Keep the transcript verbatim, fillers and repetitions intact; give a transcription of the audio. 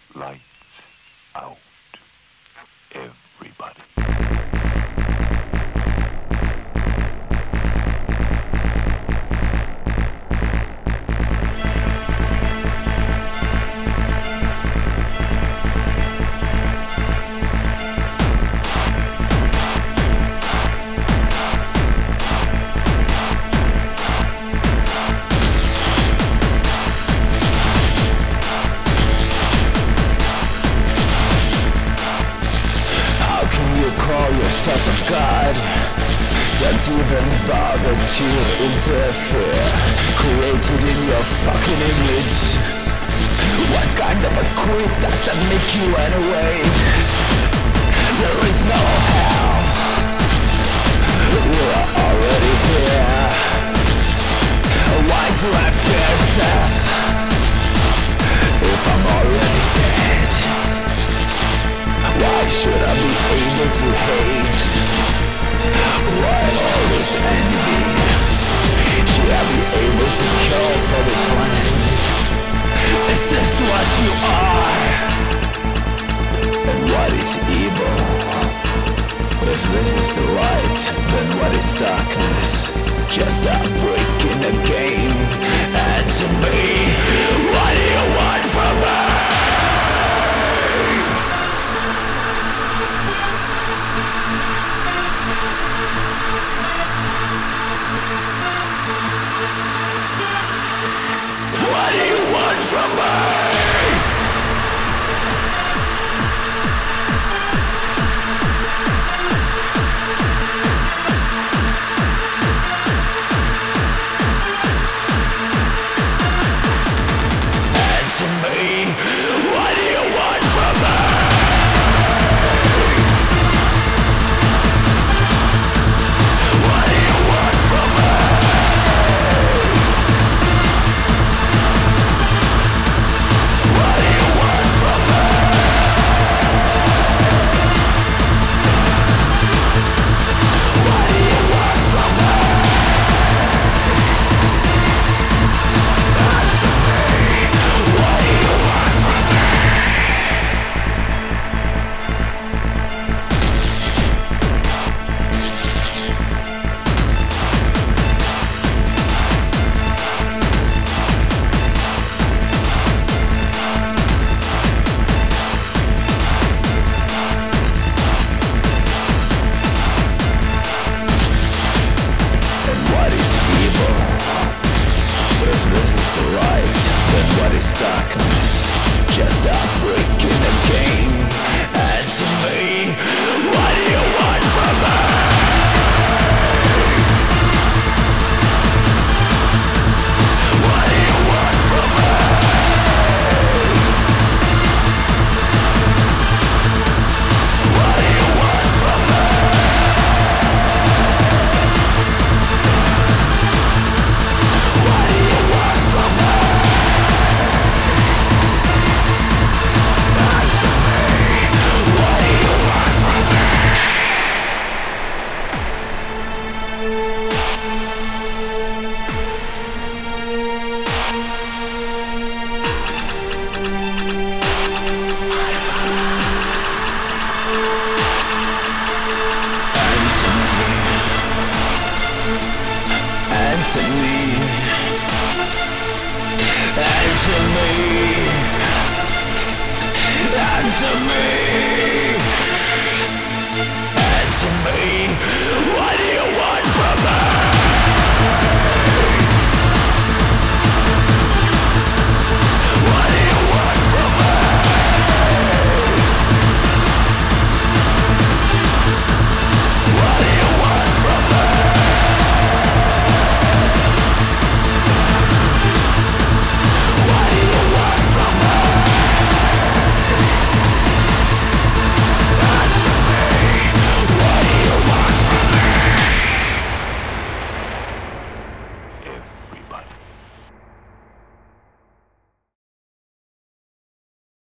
Lights out. Everybody. Call yourself a god. Don't even bother to interfere. Created in your fucking image. What kind of a creep does that make you anyway? There is no hell. We're already here. Why do I fear death if I'm already dead? Why should I be able to hate? Why all this envy? Should I be able to kill for this land? Is this what you are? And what is evil? If this is the light, then what is darkness? Just a break in the game. Answer me, what do you want from me? What do you want from me? Answer me. What do you want from me? What do you want from me? What do you want from me? What do you want from me? Answer me. What do you want from me? And what is evil? If this is the light, then what is darkness? Just a break in the game. Answer me. What do you want from me? What do you want from me? What do you want from me? What do you want from me? Answer me. What do you want from me? Answer me. Answer me. Answer me. Answer me. Answer me. What